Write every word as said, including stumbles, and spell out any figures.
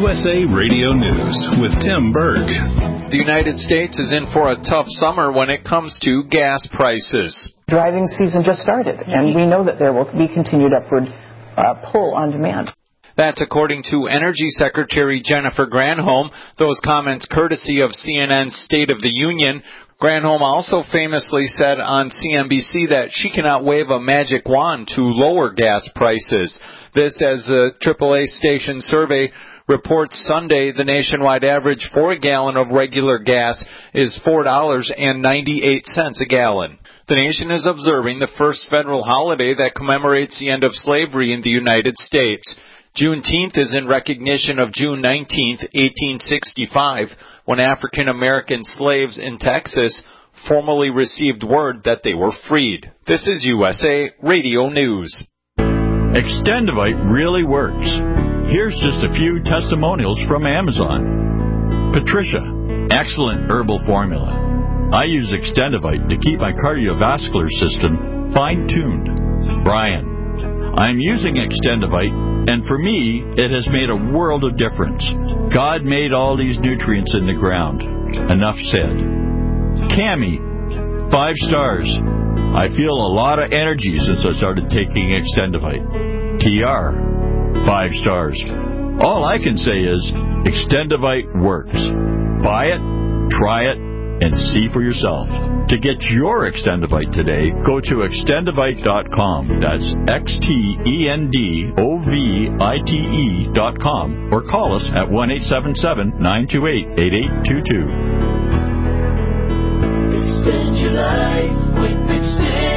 U S A Radio News with Tim Berg. The United States is in for a tough summer when it comes to gas prices. Driving season just started, and we know that there will be continued upward uh, pull on demand. That's according to Energy Secretary Jennifer Granholm. Those comments courtesy of C N N's State of the Union. Granholm also famously said on C N B C that she cannot wave a magic wand to lower gas prices. This as the triple A station survey reports Sunday the nationwide average for a gallon of regular gas is four dollars and ninety-eight cents a gallon. The nation is observing the first federal holiday that commemorates the end of slavery in the United States. Juneteenth is in recognition of June nineteenth, eighteen sixty-five, when African-American slaves in Texas formally received word that they were freed. This is U S A Radio News. Extendivite really works. Here's just a few testimonials from Amazon. Patricia, excellent herbal formula. I use Extendivite to keep my cardiovascular system fine-tuned. Brian, I'm using Extendivite, and for me, it has made a world of difference. God made all these nutrients in the ground. Enough said. Cammie, five stars. I feel a lot of energy since I started taking Extendivite. T R, five stars. All I can say is Extendivite works. Buy it, try it, and see for yourself. To get your Extendivite today, go to extendivite dot com. That's X T E N D O V I T E dot com. Or call us at one eight seven seven, nine two eight, eight eight two two. Extend your life with Extend.